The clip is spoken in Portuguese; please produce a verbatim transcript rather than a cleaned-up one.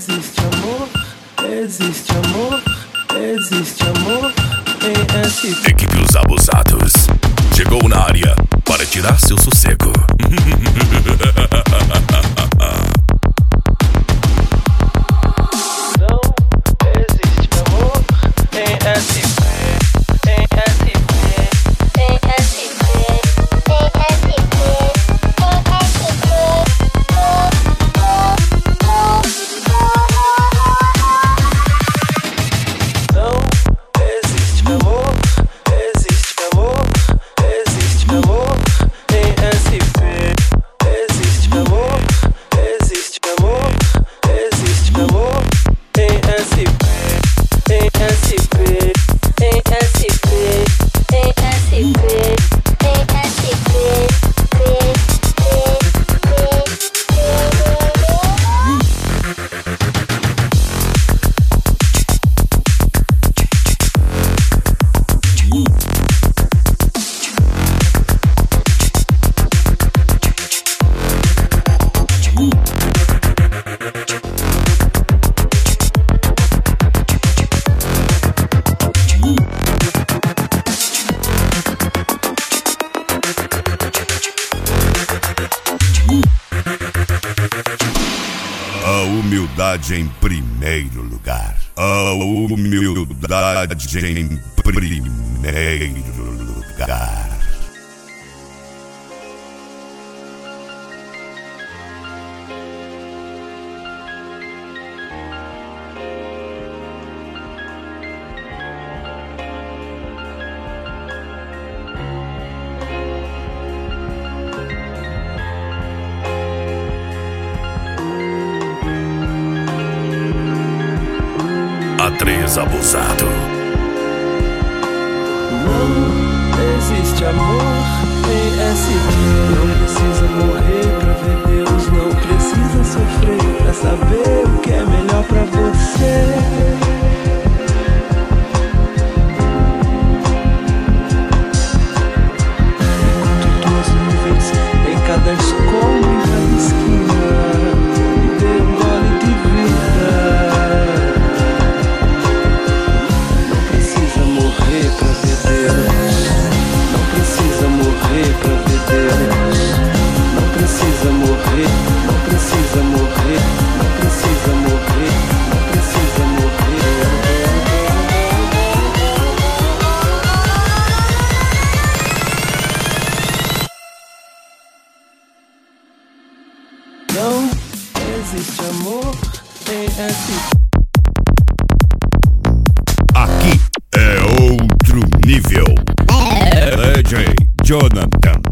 existe amor, existe amor, existe amor em S P. Equipe Os Abusados chegou na área para tirar seu sossego. Não existe amor em S P. Em S P. Em S P. A humildade em primeiro lugar. A humildade em primeiro lugar. A três abusado. Não existe amor em S P. Não precisa morrer pra ver Deus. Não precisa sofrer pra saber o que é melhor pra você. Enquanto duas nuvens em cada escombro, em cada esquina, me dê um gole de vida. Não precisa morrer pra ver Deus. Não precisa morrer pra ver Deus. Não precisa morrer, não precisa morrer, não precisa morrer, não precisa morrer. Não existe amor em S P. Aqui é outro nível. D J Jonathan.